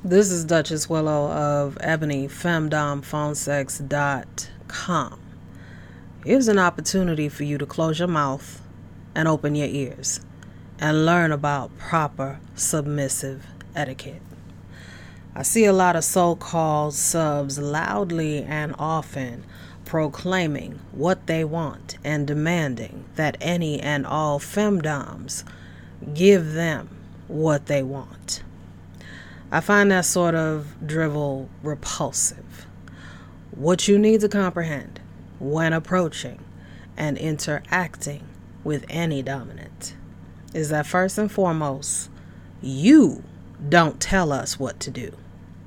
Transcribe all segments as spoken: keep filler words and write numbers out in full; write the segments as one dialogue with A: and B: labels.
A: This is Duchess Willow of Ebony Femdom Phone Sex dot com. Here's an opportunity for you to close your mouth and open your ears and learn about proper submissive etiquette. I see a lot of so-called subs loudly and often proclaiming what they want and demanding that any and all femdoms give them what they want. I find that sort of drivel repulsive. What you need to comprehend when approaching and interacting with any dominant is that first and foremost, you don't tell us what to do.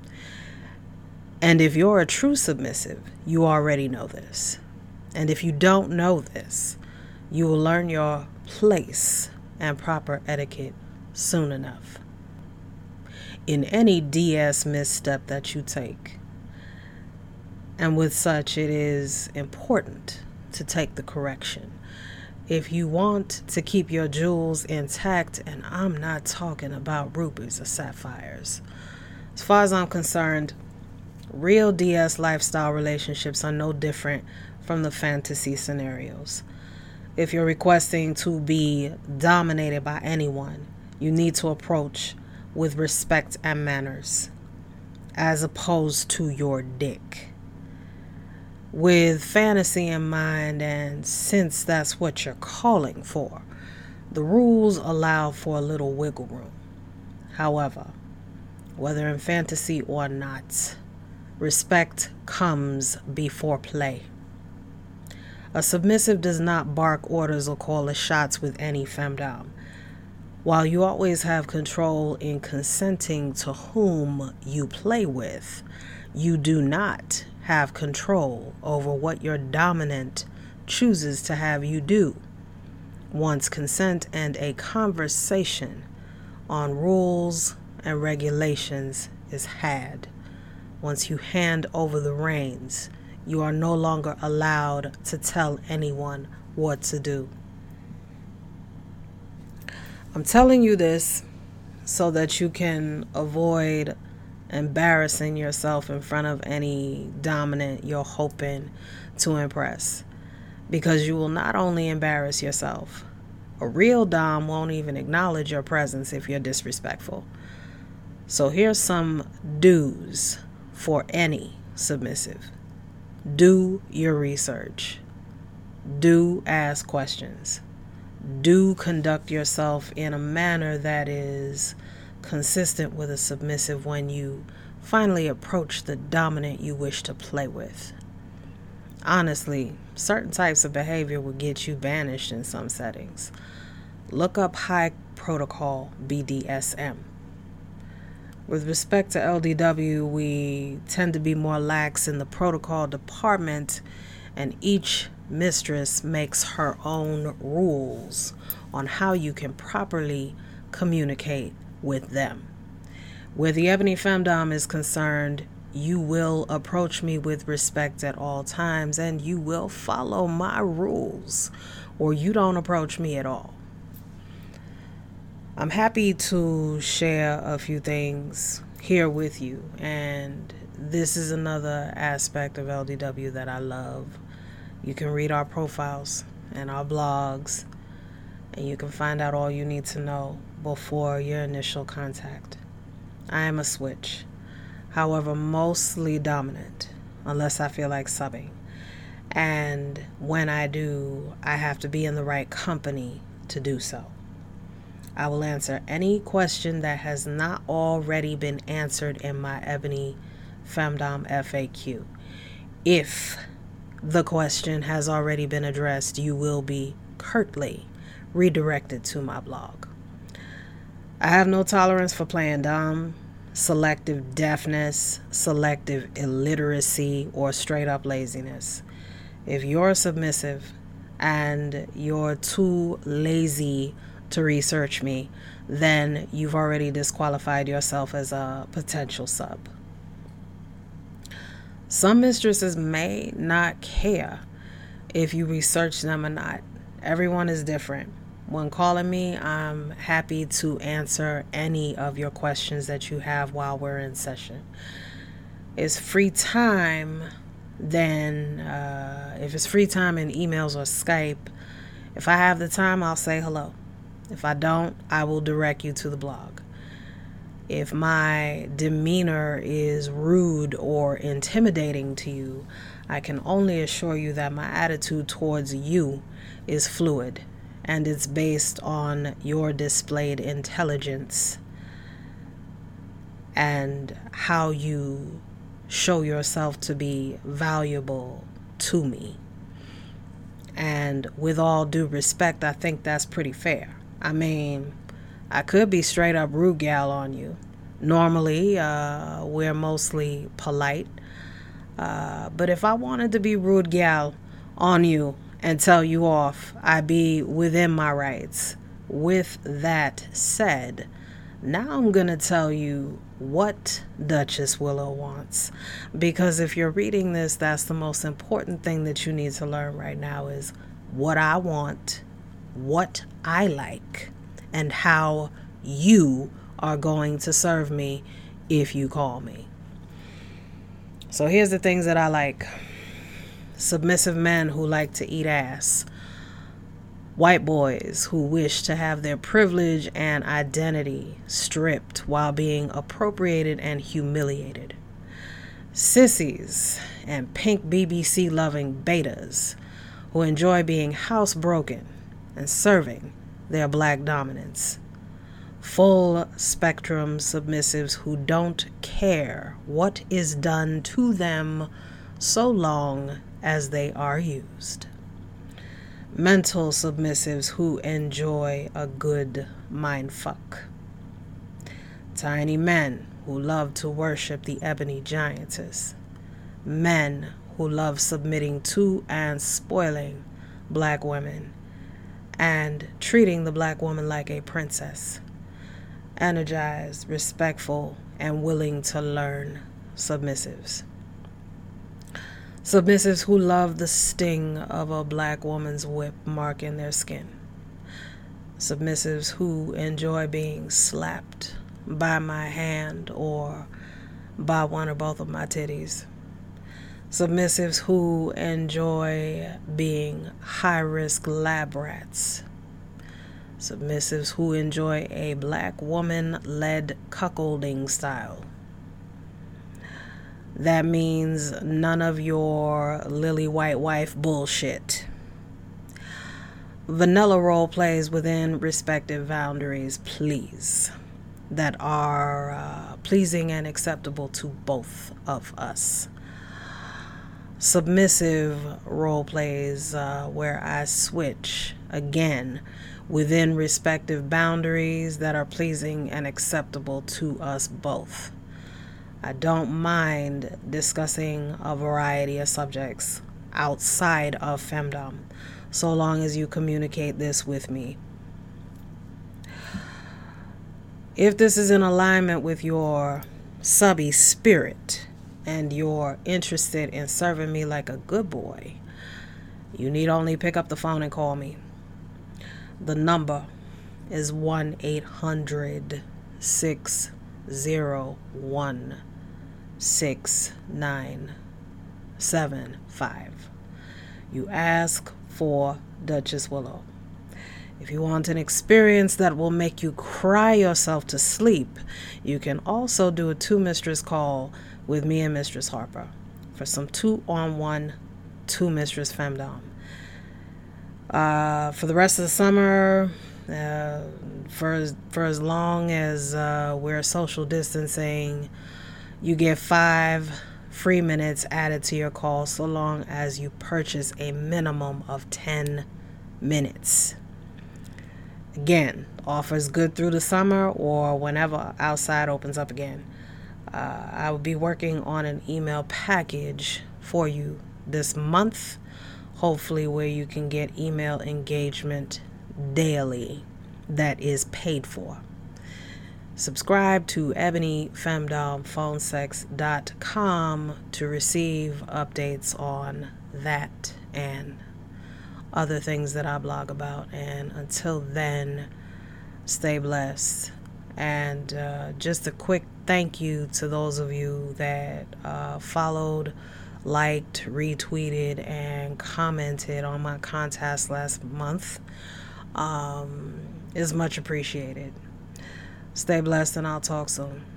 A: And if you're a true submissive, you already know this. And if you don't know this, you will learn your place and proper etiquette soon enough. In any D S misstep that you take. And with such, it is important to take the correction. If you want to keep your jewels intact, and I'm not talking about rubies or sapphires. As far as I'm concerned, real D S lifestyle relationships are no different from the fantasy scenarios. If you're requesting to be dominated by anyone, you need to approach with respect and manners, as opposed to your dick. With fantasy in mind, and since that's what you're calling for, the rules allow for a little wiggle room. However, whether in fantasy or not, respect comes before play. A submissive does not bark orders or call the shots with any femdom. While you always have control in consenting to whom you play with, you do not have control over what your dominant chooses to have you do. Once consent and a conversation on rules and regulations is had, once you hand over the reins, you are no longer allowed to tell anyone what to do. I'm telling you this so that you can avoid embarrassing yourself in front of any dominant you're hoping to impress. Because you will not only embarrass yourself, a real dom won't even acknowledge your presence if you're disrespectful. So here's some do's for any submissive. Do your research. Do ask questions. Do conduct yourself in a manner that is consistent with a submissive when you finally approach the dominant you wish to play with. Honestly, certain types of behavior will get you banished in some settings. Look up high protocol B D S M. With respect to L D W, we tend to be more lax in the protocol department, and each mistress makes her own rules on how you can properly communicate with them. Where the Ebony Femdom is concerned, you will approach me with respect at all times, and you will follow my rules, or you don't approach me at all. I'm happy to share a few things here with you, and this is another aspect of L D W that I love. You can read our profiles and our blogs, and you can find out all you need to know before your initial contact. I am a switch, however, mostly dominant, unless I feel like subbing. And when I do, I have to be in the right company to do so. I will answer any question that has not already been answered in my Ebony Femdom F A Q. If the question has already been addressed, you will be curtly redirected to my blog. I have no tolerance for playing dumb, selective deafness, selective illiteracy, or straight up laziness. If you're submissive and you're too lazy to research me, then you've already disqualified yourself as a potential sub. Some mistresses may not care if you research them or not. Everyone is different. when calling me, I'm happy to answer any of your questions that you have while we're in session. It's free time, then uh, if it's free time in emails or Skype, if I have the time, I'll say hello. If I don't, I will direct you to the blog. If my demeanor is rude or intimidating to you, I can only assure you that my attitude towards you is fluid, and it's based on your displayed intelligence and how you show yourself to be valuable to me. And with all due respect, I think that's pretty fair. I mean, I could be straight up rude gal on you. Normally, uh, we're mostly polite. Uh, but if I wanted to be rude gal on you and tell you off, I'd be within my rights. With that said, now I'm going to tell you what Duchess Willow wants. Because if you're reading this, that's the most important thing that you need to learn right now is what I want, what I like, and how you are going to serve me if you call me. So here's the things that I like. Submissive men who like to eat ass. White boys who wish to have their privilege and identity stripped while being appropriated and humiliated. Sissies and pink B B C loving betas who enjoy being housebroken and serving their black dominance. Full spectrum submissives who don't care what is done to them so long as they are used. Mental submissives who enjoy a good mindfuck. Tiny men who love to worship the ebony giantess. Men who love submitting to and spoiling black women and treating the black woman like a princess. Energized, respectful, and willing to learn submissives. Submissives who love the sting of a black woman's whip marking their skin. Submissives who enjoy being slapped by my hand or by one or both of my titties. Submissives who enjoy being high-risk lab rats. Submissives who enjoy a black woman-led cuckolding style. That means none of your lily white wife bullshit. Vanilla role plays within respective boundaries, please, that are uh, pleasing and acceptable to both of us. Submissive role plays uh, where I switch again within respective boundaries that are pleasing and acceptable to us both. I don't mind discussing a variety of subjects outside of femdom, so long as you communicate this with me. If this is in alignment with your subby spirit and you're interested in serving me like a good boy, you need only pick up the phone and call me. The number is one eight hundred six oh one six nine seven five. You ask for Duchess Willow. If you want an experience that will make you cry yourself to sleep, you can also do a two-mistress call with me and Mistress Harper for some two-on-one, two-mistress femdom. Uh, for the rest of the summer, uh, for as, for as long as uh, we're social distancing, you get five free minutes added to your call so long as you purchase a minimum of ten minutes. Again, offers good through the summer or whenever outside opens up again. Uh, I will be working on an email package for you this month, hopefully where you can get email engagement daily that is paid for. Subscribe to ebony femdom phone sex dot com to receive updates on that and other things that I blog about. And until then, stay blessed. And uh, just a quick thank you to those of you that uh, followed, liked, retweeted, and commented on my contest last month. Um, is much appreciated. Stay blessed, and I'll talk soon.